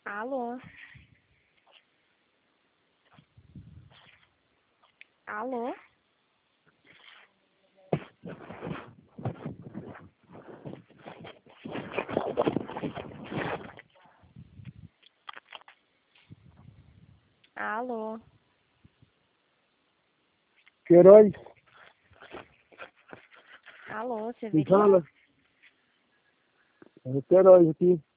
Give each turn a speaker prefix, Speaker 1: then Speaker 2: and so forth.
Speaker 1: Alô? Alô? Alô?
Speaker 2: Queiroz,
Speaker 1: Alô,
Speaker 2: quem
Speaker 1: Severino?
Speaker 2: fala? É o Queiroz aqui.